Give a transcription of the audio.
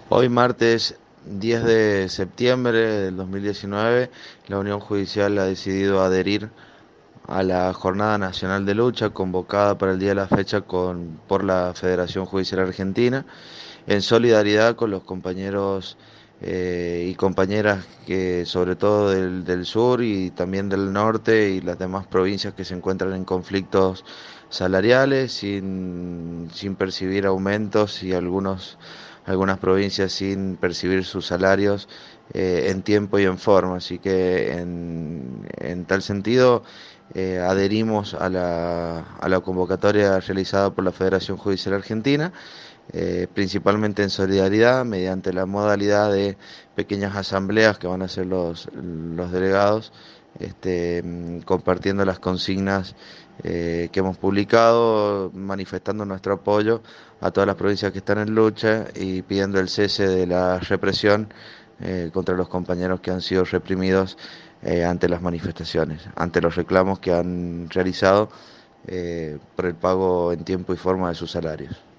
Hoy martes 10 de septiembre del 2019, la Unión Judicial ha decidido adherir a la Jornada Nacional de Lucha convocada para el día de la fecha por la Federación Judicial Argentina, en solidaridad con los compañeros y compañeras que sobre todo del sur y también del norte y las demás provincias que se encuentran en conflictos salariales sin percibir aumentos y algunas provincias sin percibir sus salarios en tiempo y en forma. Así que en tal sentido adherimos a la convocatoria realizada por la Federación Judicial Argentina, principalmente en solidaridad, mediante la modalidad de pequeñas asambleas que van a ser los delegados, compartiendo las consignas que hemos publicado, manifestando nuestro apoyo a todas las provincias que están en lucha y pidiendo el cese de la represión contra los compañeros que han sido reprimidos ante las manifestaciones, ante los reclamos que han realizado por el pago en tiempo y forma de sus salarios.